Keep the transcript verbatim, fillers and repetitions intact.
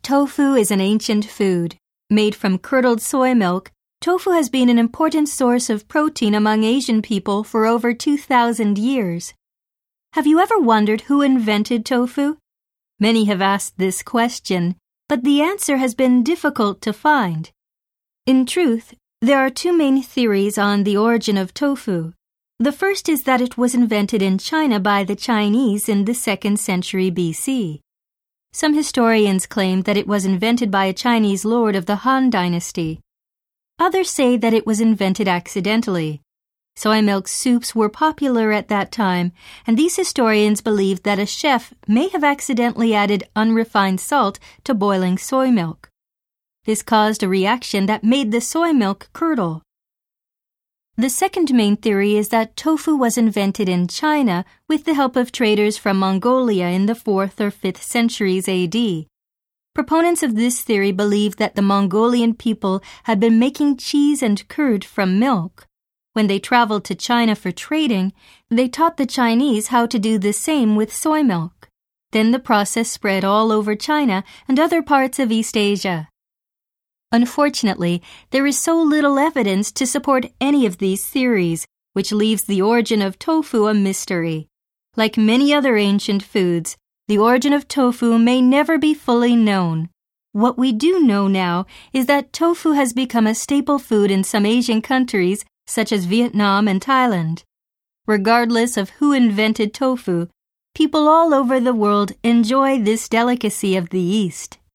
Tofu is an ancient food. Made from curdled soy milk, tofu has been an important source of protein among Asian people for over two thousand years. Have you ever wondered who invented tofu? Many have asked this question, but the answer has been difficult to find. In truth, there are two main theories on the origin of tofu. The first is that it was invented in China by the Chinese in the second century B C. Some historians claim that it was invented by a Chinese lord of the Han Dynasty. Others say that it was invented accidentally. Soy milk soups were popular at that time, and these historians believe that a chef may have accidentally added unrefined salt to boiling soy milk. This caused a reaction that made the soy milk curdle. The second main theory is that tofu was invented in China with the help of traders from Mongolia in the fourth or fifth centuries A D. Proponents of this theory believe that the Mongolian people had been making cheese and curd from milk. When they traveled to China for trading, they taught the Chinese how to do the same with soy milk. Then the process spread all over China and other parts of East Asia. Unfortunately, there is so little evidence to support any of these theories, which leaves the origin of tofu a mystery. Like many other ancient foods, the origin of tofu may never be fully known. What we do know now is that tofu has become a staple food in some Asian countries, such as Vietnam and Thailand. Regardless of who invented tofu, people all over the world enjoy this delicacy of the East.